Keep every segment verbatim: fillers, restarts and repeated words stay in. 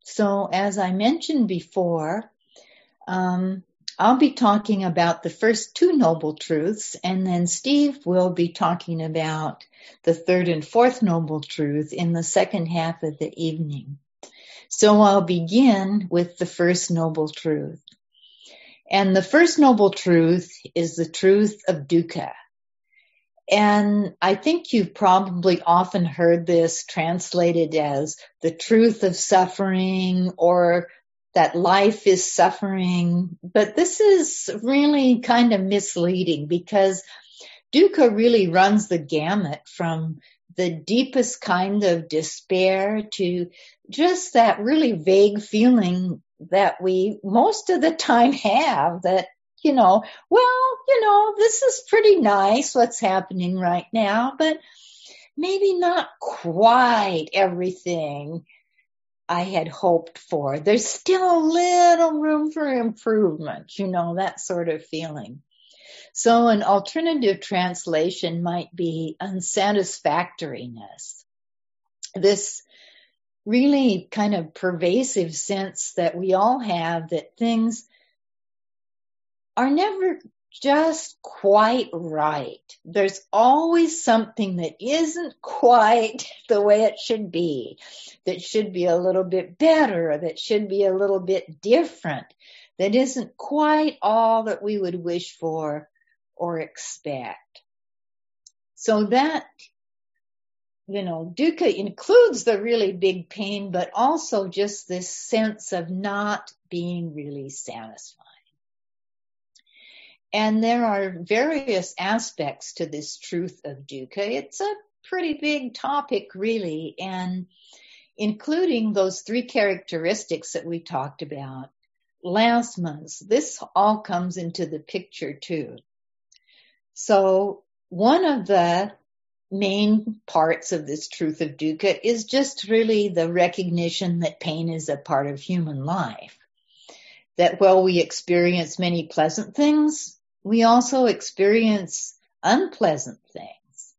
So as I mentioned before, um, I'll be talking about the first two noble truths, and then Steve will be talking about the third and fourth noble truth in the second half of the evening. So I'll begin with the first noble truth. And the first noble truth is the truth of dukkha. And I think you've probably often heard this translated as the truth of suffering, or that life is suffering. But this is really kind of misleading, because dukkha really runs the gamut from the deepest kind of despair to just that really vague feeling that we most of the time have, that, you know, well, you know, this is pretty nice what's happening right now, but maybe not quite everything I had hoped for. There's still a little room for improvement, you know, that sort of feeling. So an alternative translation might be unsatisfactoriness. This really kind of pervasive sense that we all have that things are never just quite right. There's always something that isn't quite the way it should be, that should be a little bit better, that should be a little bit different, that isn't quite all that we would wish for or expect. So that, you know, dukkha includes the really big pain, but also just this sense of not being really satisfied. And there are various aspects to this truth of dukkha. It's a pretty big topic, really, and including those three characteristics that we talked about last month. This all comes into the picture, too. So one of the main parts of this truth of dukkha is just really the recognition that pain is a part of human life. That while we experience many pleasant things, we also experience unpleasant things.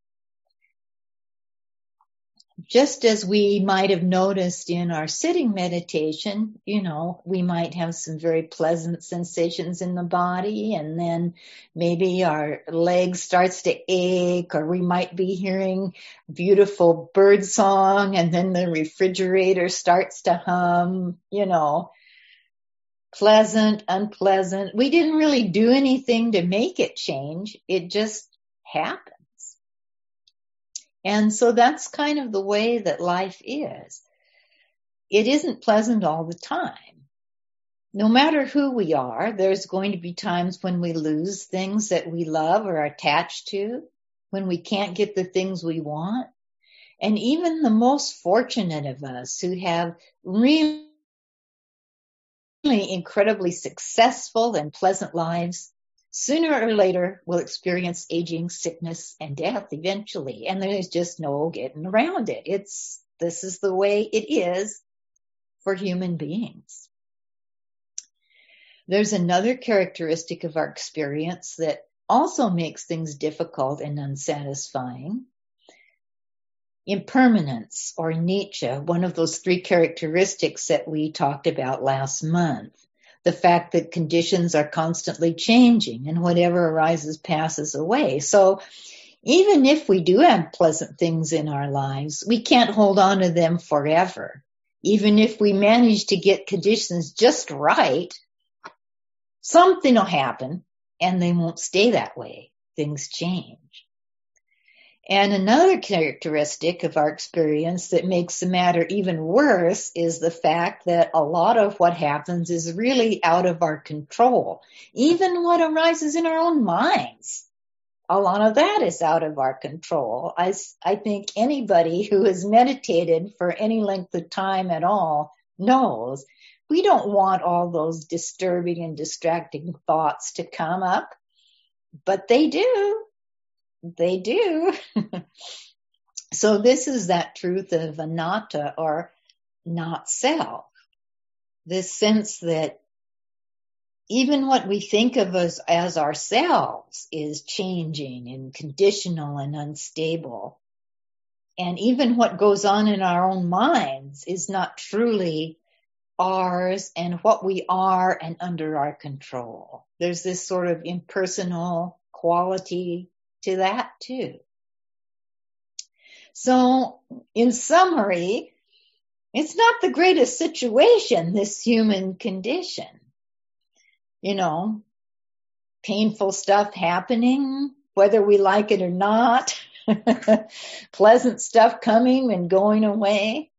Just as we might have noticed in our sitting meditation, you know, we might have some very pleasant sensations in the body, and then maybe our leg starts to ache, or we might be hearing beautiful bird song, and then the refrigerator starts to hum, you know, pleasant, unpleasant. We didn't really do anything to make it change. It just happened. And so that's kind of the way that life is. It isn't pleasant all the time. No matter who we are, there's going to be times when we lose things that we love or are attached to, when we can't get the things we want. And even the most fortunate of us who have really, really incredibly successful and pleasant lives, sooner or later will experience aging, sickness, and death eventually. And there's just no getting around it. It's, this is the way it is for human beings. There's another characteristic of our experience that also makes things difficult and unsatisfying. Impermanence, or anicca, one of those three characteristics that we talked about last month. The fact that conditions are constantly changing and whatever arises passes away. So even if we do have pleasant things in our lives, we can't hold on to them forever. Even if we manage to get conditions just right, something will happen and they won't stay that way. Things change. And another characteristic of our experience that makes the matter even worse is the fact that a lot of what happens is really out of our control. Even what arises in our own minds, a lot of that is out of our control. I, I think anybody who has meditated for any length of time at all knows we don't want all those disturbing and distracting thoughts to come up, but they do. They do. So this is that truth of anatta, or not self. This sense that even what we think of as, as ourselves is changing and conditional and unstable. And even what goes on in our own minds is not truly ours and what we are and under our control. There's this sort of impersonal quality to that too. So, in summary, it's not the greatest situation, this human condition. You know, painful stuff happening, whether we like it or not, pleasant stuff coming and going away.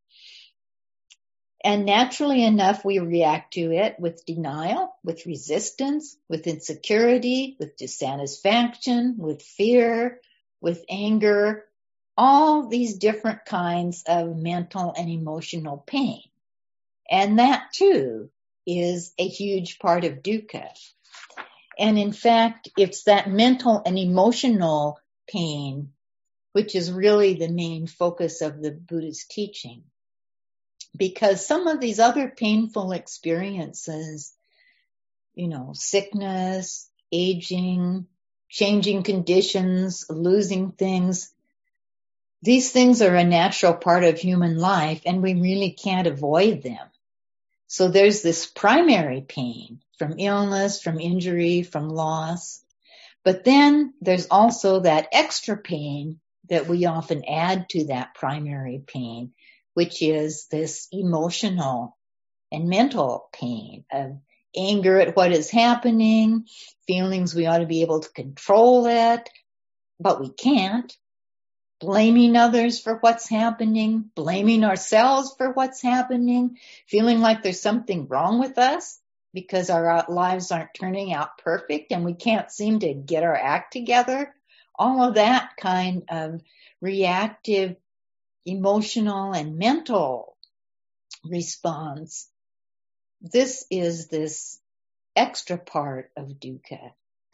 And naturally enough, we react to it with denial, with resistance, with insecurity, with dissatisfaction, with fear, with anger, all these different kinds of mental and emotional pain. And that too is a huge part of dukkha. And in fact, it's that mental and emotional pain which is really the main focus of the Buddha's teaching. Because some of these other painful experiences, you know, sickness, aging, changing conditions, losing things, these things are a natural part of human life and we really can't avoid them. So there's this primary pain from illness, from injury, from loss. But then there's also that extra pain that we often add to that primary pain, which is this emotional and mental pain of anger at what is happening, feelings we ought to be able to control it, but we can't. Blaming others for what's happening, blaming ourselves for what's happening, feeling like there's something wrong with us because our lives aren't turning out perfect and we can't seem to get our act together. All of that kind of reactive, emotional, and mental response. This is this extra part of dukkha.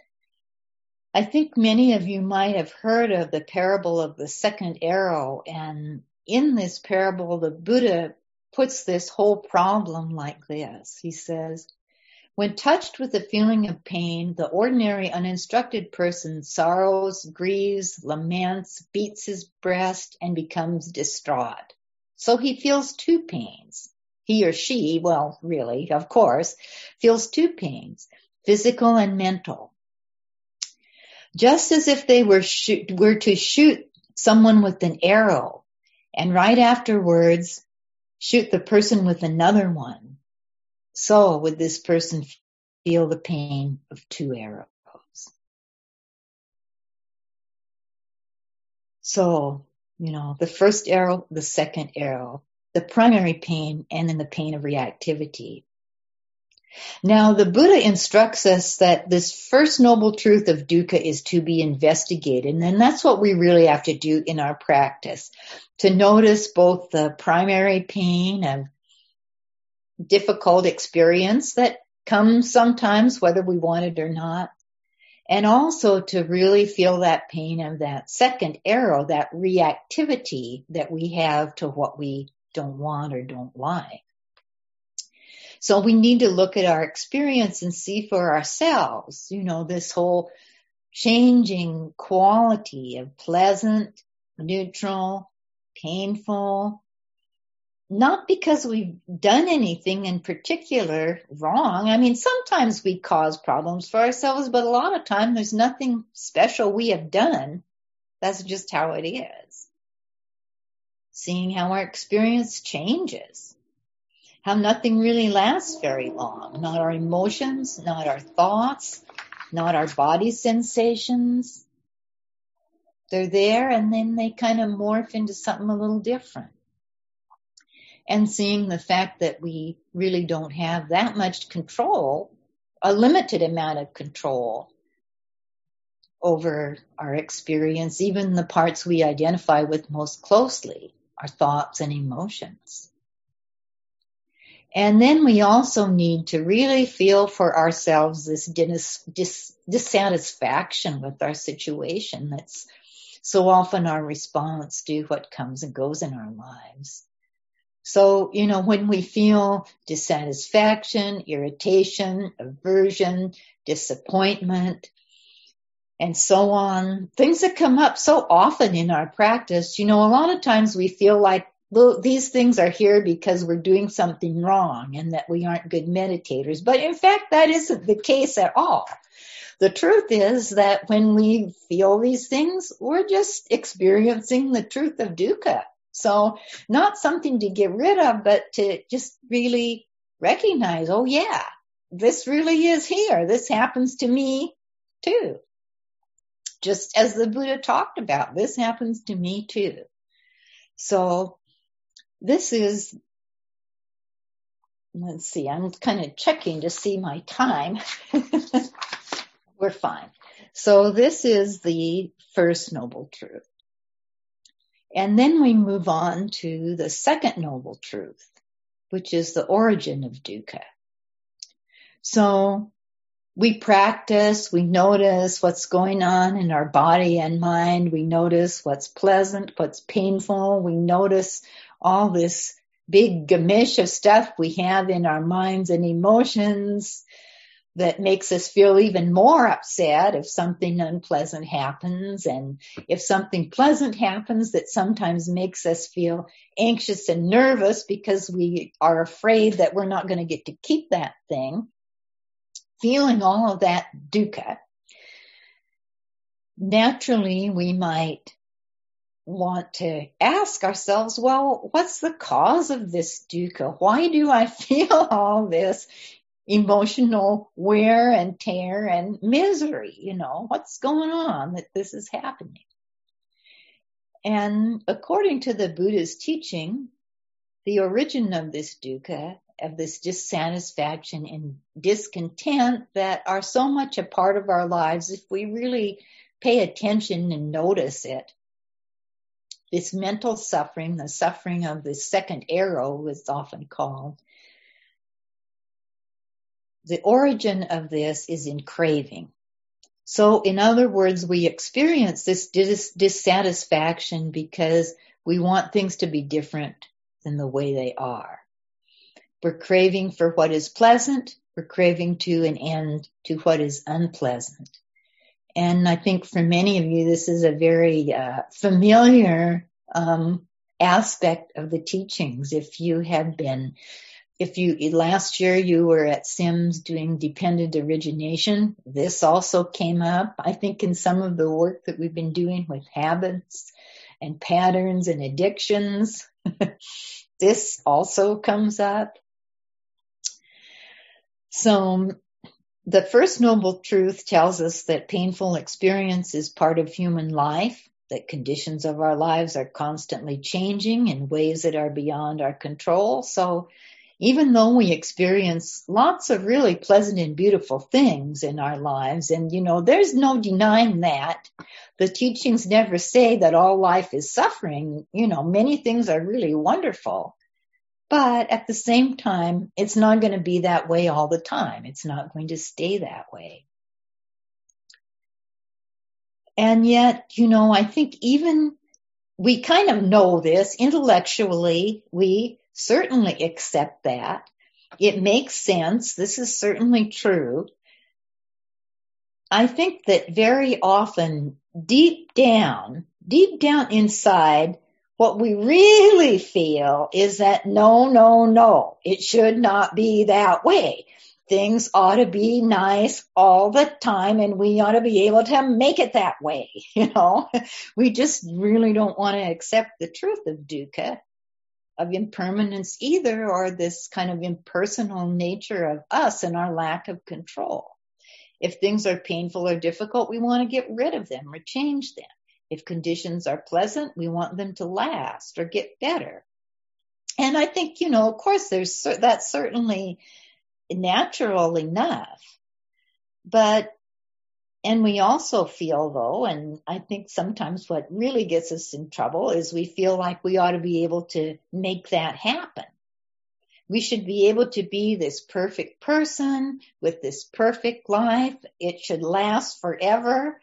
I think many of you might have heard of the parable of the second arrow, and in this parable, the Buddha puts this whole problem like this. He says, when touched with a feeling of pain, the ordinary uninstructed person sorrows, grieves, laments, beats his breast, and becomes distraught. So he feels two pains. He or she, well, really, of course, feels two pains, physical and mental. Just as if they were shoot, were to shoot someone with an arrow and right afterwards shoot the person with another one, so would this person feel the pain of two arrows. So, you know, the first arrow, the second arrow, the primary pain, and then the pain of reactivity. Now, the Buddha instructs us that this first noble truth of dukkha is to be investigated, and that's what we really have to do in our practice, to notice both the primary pain of difficult experience that comes sometimes, whether we want it or not, and also to really feel that pain of that second arrow, that reactivity that we have to what we don't want or don't like. So we need to look at our experience and see for ourselves, you know, this whole changing quality of pleasant, neutral, painful, not because we've done anything in particular wrong. I mean, sometimes we cause problems for ourselves, but a lot of time there's nothing special we have done. That's just how it is. Seeing how our experience changes. How nothing really lasts very long. Not our emotions, not our thoughts, not our body sensations. They're there and then they kind of morph into something a little different. And seeing the fact that we really don't have that much control, a limited amount of control over our experience, even the parts we identify with most closely, our thoughts and emotions. And then we also need to really feel for ourselves this dis- dis- dissatisfaction with our situation. That's so often our response to what comes and goes in our lives. So, you know, when we feel dissatisfaction, irritation, aversion, disappointment, and so on, things that come up so often in our practice, you know, a lot of times we feel like Well, these things are here because we're doing something wrong and that we aren't good meditators. But in fact, that isn't the case at all. The truth is that when we feel these things, we're just experiencing the truth of dukkha. So not something to get rid of, but to just really recognize, oh yeah, this really is here. This happens to me too. Just as the Buddha talked about, this happens to me too. So this is, let's see, I'm kind of checking to see my time. We're fine. So this is the first noble truth. And then we move on to the second noble truth, which is the origin of dukkha. So we practice, we notice what's going on in our body and mind. We notice what's pleasant, what's painful. We notice all this big gamish of stuff we have in our minds and emotions that makes us feel even more upset if something unpleasant happens. And if something pleasant happens, that sometimes makes us feel anxious and nervous because we are afraid that we're not going to get to keep that thing. Feeling all of that dukkha, naturally we might want to ask ourselves, well, what's the cause of this dukkha? Why do I feel all this emotional wear and tear and misery? You know, what's going on that this is happening? And according to the Buddha's teaching, the origin of this dukkha, of this dissatisfaction and discontent that are so much a part of our lives, if we really pay attention and notice it, this mental suffering, the suffering of the second arrow is often called, the origin of this is in craving. So in other words, we experience this dis- dissatisfaction because we want things to be different than the way they are. We're craving for what is pleasant. We're craving to an end to what is unpleasant. And I think for many of you, this is a very uh, familiar um, aspect of the teachings. If you have been, if you, last year you were at Sims doing dependent origination, this also came up. I think in some of the work that we've been doing with habits and patterns and addictions, this also comes up. So the first noble truth tells us that painful experience is part of human life, that conditions of our lives are constantly changing in ways that are beyond our control. So even though we experience lots of really pleasant and beautiful things in our lives, and you know, there's no denying that, the teachings never say that all life is suffering. You know, many things are really wonderful. But at the same time, it's not going to be that way all the time. It's not going to stay that way. And yet, you know, I think even we kind of know this intellectually. We certainly accept that. It makes sense. This is certainly true. I think that very often, deep down, deep down inside, what we really feel is that no, no, no, it should not be that way. Things ought to be nice all the time, and we ought to be able to make it that way. You know, we just really don't want to accept the truth of dukkha, of impermanence either, or this kind of impersonal nature of us and our lack of control. If things are painful or difficult, we want to get rid of them or change them. If conditions are pleasant, we want them to last or get better. And I think, you know, of course, there's that's certainly natural enough. But, and we also feel, though, and I think sometimes what really gets us in trouble is we feel like we ought to be able to make that happen. We should be able to be this perfect person with this perfect life. It should last forever.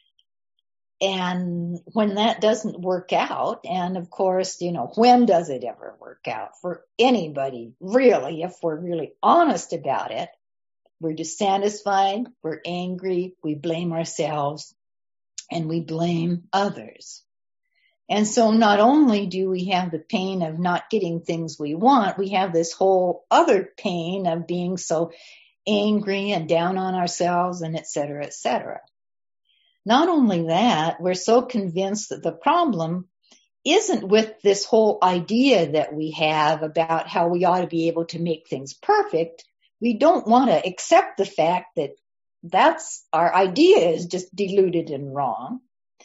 And when that doesn't work out, and of course, you know, when does it ever work out for anybody, really, if we're really honest about it? We're dissatisfied, we're angry, we blame ourselves, and we blame others. And so not only do we have the pain of not getting things we want, we have this whole other pain of being so angry and down on ourselves and et cetera, et cetera. Not only that, we're so convinced that the problem isn't with this whole idea that we have about how we ought to be able to make things perfect. We don't want to accept the fact that that's our idea is just deluded and wrong.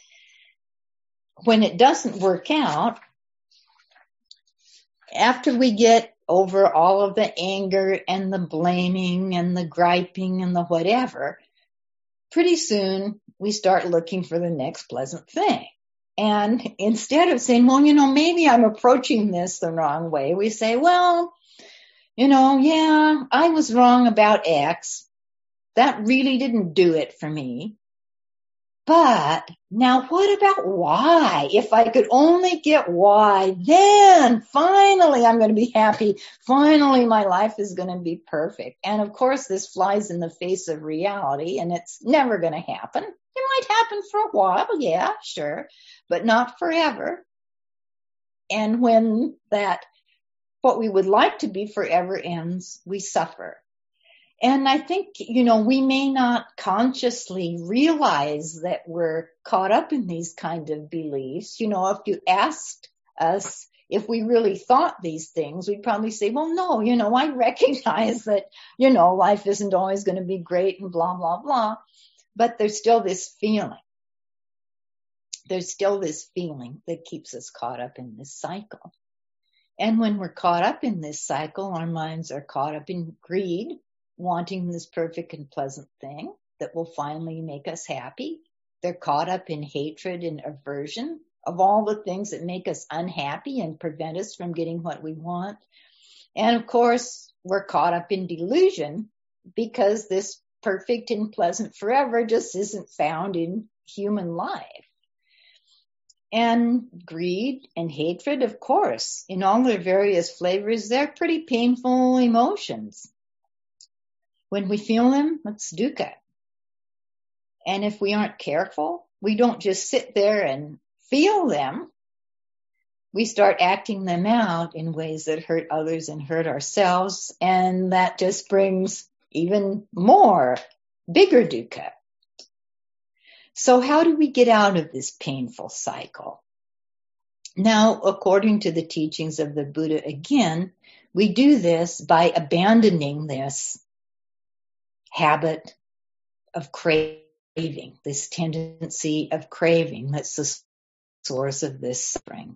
When it doesn't work out, after we get over all of the anger and the blaming and the griping and the whatever, pretty soon we start looking for the next pleasant thing. And instead of saying, well, you know, maybe I'm approaching this the wrong way, we say, well, you know, yeah, I was wrong about X. That really didn't do it for me. But now what about Y? If I could only get Y, then finally I'm going to be happy. Finally my life is going to be perfect. And of course this flies in the face of reality and it's never going to happen. It might happen for a while, yeah, sure, but not forever. And when that, what we would like to be forever ends, we suffer. And I think, you know, we may not consciously realize that we're caught up in these kind of beliefs. You know, if you asked us if we really thought these things, we'd probably say, well, no, you know, I recognize that, you know, life isn't always going to be great and blah, blah, blah. But there's still this feeling. There's still this feeling that keeps us caught up in this cycle. And when we're caught up in this cycle, our minds are caught up in greed, wanting this perfect and pleasant thing that will finally make us happy. They're caught up in hatred and aversion of all the things that make us unhappy and prevent us from getting what we want. And of course, we're caught up in delusion because this perfect and pleasant forever just isn't found in human life. And greed and hatred, of course, in all their various flavors, they're pretty painful emotions. When we feel them, it's dukkha. And if we aren't careful, we don't just sit there and feel them. We start acting them out in ways that hurt others and hurt ourselves. And that just brings even more, bigger dukkha. So how do we get out of this painful cycle? Now, according to the teachings of the Buddha, again, we do this by abandoning this habit of craving, this tendency of craving that's the source of this suffering.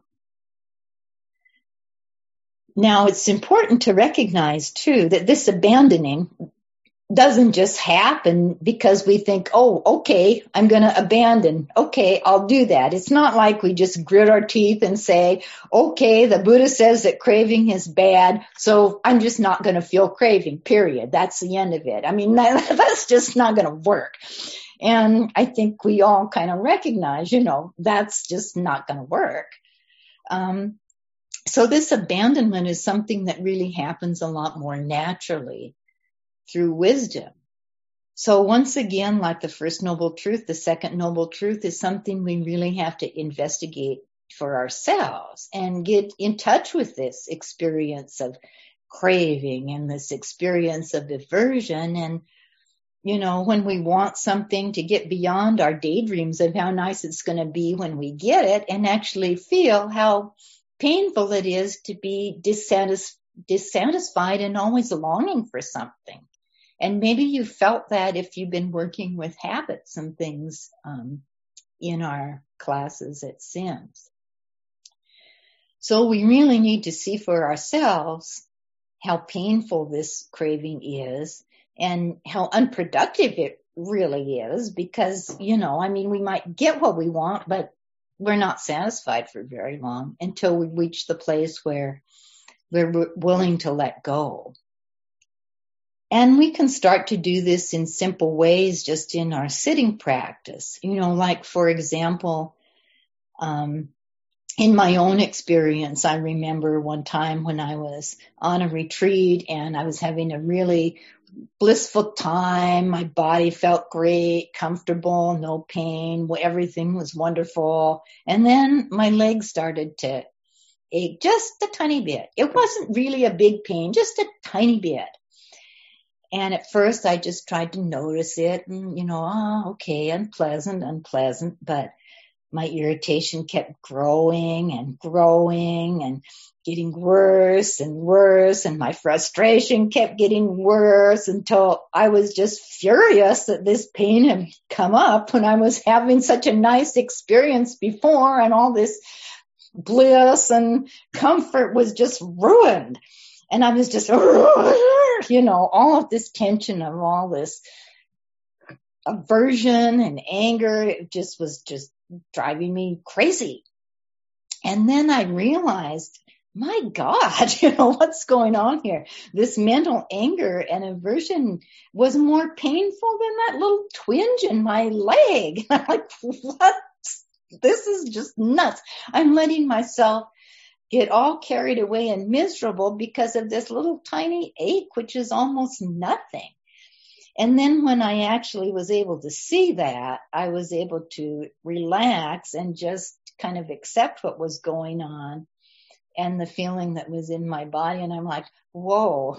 Now, it's important to recognize, too, that this abandoning doesn't just happen because we think, oh, okay, I'm going to abandon. Okay, I'll do that. It's not like we just grit our teeth and say, okay, the Buddha says that craving is bad, so I'm just not going to feel craving, period. That's the end of it. I mean, that, that's just not going to work. And I think we all kind of recognize, you know, that's just not going to work. Um, so this abandonment is something that really happens a lot more naturally through wisdom. So once again, like the first noble truth, the second noble truth is something we really have to investigate for ourselves and get in touch with this experience of craving and this experience of aversion. And, you know, when we want something, to get beyond our daydreams of how nice it's going to be when we get it and actually feel how painful it is to be dissatis- dissatisfied and always longing for something. And maybe you felt that if you've been working with habits and things um, in our classes at Sims. So we really need to see for ourselves how painful this craving is and how unproductive it really is because, you know, I mean, we might get what we want, but we're not satisfied for very long until we reach the place where we're willing to let go. And we can start to do this in simple ways just in our sitting practice. You know, like, for example, um, in my own experience, I remember one time when I was on a retreat and I was having a really blissful time. My body felt great, comfortable, no pain. Everything was wonderful. And then my legs started to ache just a tiny bit. It wasn't really a big pain, just a tiny bit. And at first I just tried to notice it and, you know, oh, okay, unpleasant, unpleasant. But my irritation kept growing and growing and getting worse and worse. And my frustration kept getting worse until I was just furious that this pain had come up when I was having such a nice experience before, and all this bliss and comfort was just ruined. And I was just, you know, all of this tension of all this aversion and anger, it just was just driving me crazy. And then I realized, my God, you know, what's going on here? This mental anger and aversion was more painful than that little twinge in my leg. I'm like, what? This is just nuts. I'm letting myself get all carried away and miserable because of this little tiny ache, which is almost nothing. And then when I actually was able to see that, I was able to relax and just kind of accept what was going on and the feeling that was in my body. And I'm like, whoa,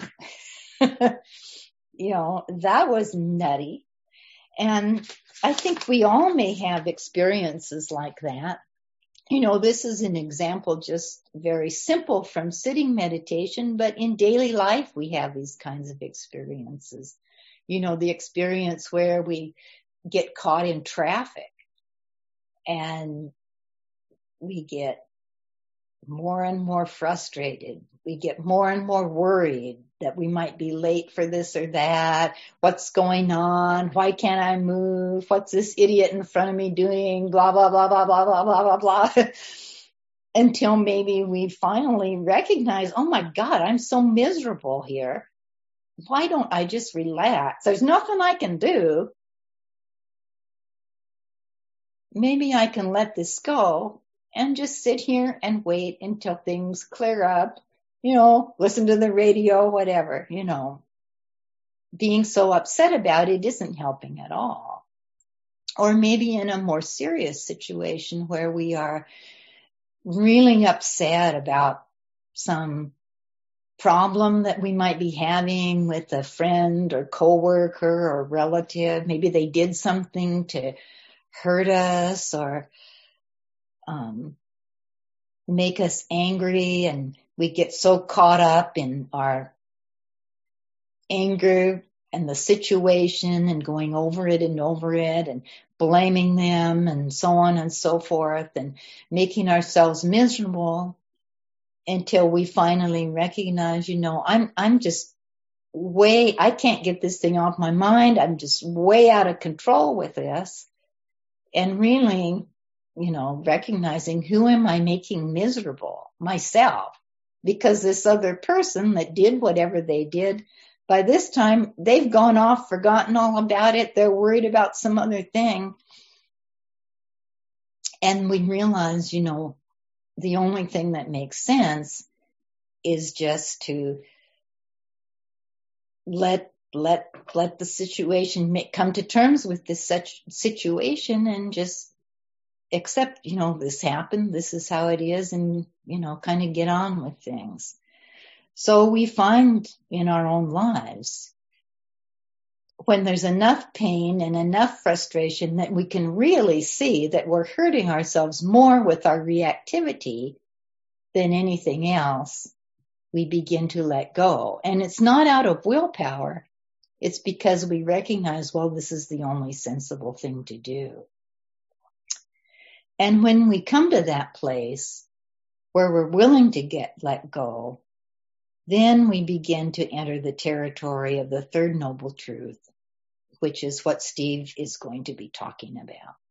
you know, that was nutty. And I think we all may have experiences like that. You know, this is an example just very simple from sitting meditation, but in daily life, we have these kinds of experiences. You know, the experience where we get caught in traffic and we get more and more frustrated. We get more and more worried that we might be late for this or that. What's going on? Why can't I move? What's this idiot in front of me doing? Blah, blah, blah, blah, blah, blah, blah, blah, blah. Until maybe we finally recognize, oh my God, I'm so miserable here. Why don't I just relax? There's nothing I can do. Maybe I can let this go and just sit here and wait until things clear up, you know, listen to the radio, whatever, you know. Being so upset about it isn't helping at all. Or maybe in a more serious situation where we are really upset about some problem that we might be having with a friend or coworker or relative. Maybe they did something to hurt us or um, make us angry, and we get so caught up in our anger and the situation and going over it and over it and blaming them and so on and so forth and making ourselves miserable until we finally recognize, you know, I'm, I'm just way, I can't get this thing off my mind. I'm just way out of control with this. And really, you know, recognizing, who am I making miserable? Myself. Because this other person that did whatever they did, by this time, they've gone off, forgotten all about it. They're worried about some other thing. And we realize, you know, the only thing that makes sense is just to let let let the situation make, come to terms with this such situation and just accept, you know, this happened, this is how it is, and, you know, kind of get on with things. So we find in our own lives, when there's enough pain and enough frustration that we can really see that we're hurting ourselves more with our reactivity than anything else, we begin to let go. And it's not out of willpower. It's because we recognize, well, this is the only sensible thing to do. And when we come to that place where we're willing to get let go, then we begin to enter the territory of the third noble truth, which is what Steve is going to be talking about.